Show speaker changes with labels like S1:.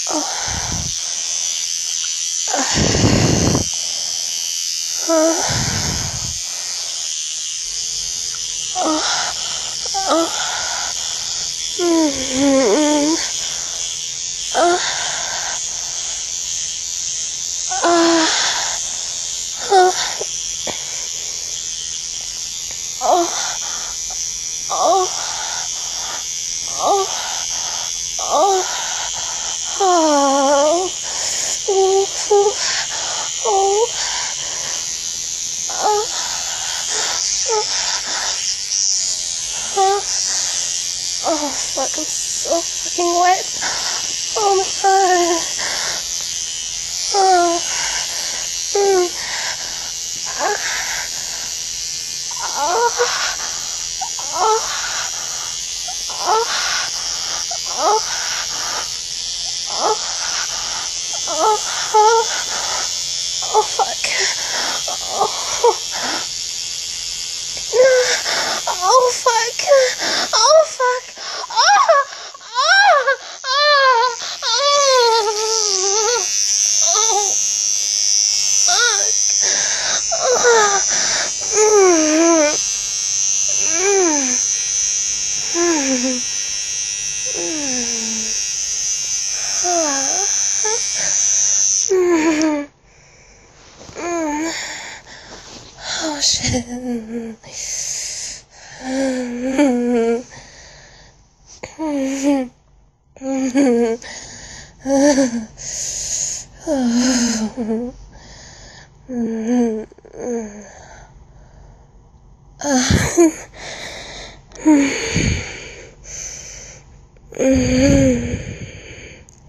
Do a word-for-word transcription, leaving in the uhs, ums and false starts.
S1: Oh fuck, I'm so fucking wet. Oh my god. Oh. Mm. Ah. Oh. Oh. Oh. Oh. Oh. Oh. Oh. Oh fuck. Oh. Oh fuck. Oh fuck. Oh shit. Mm-hmm.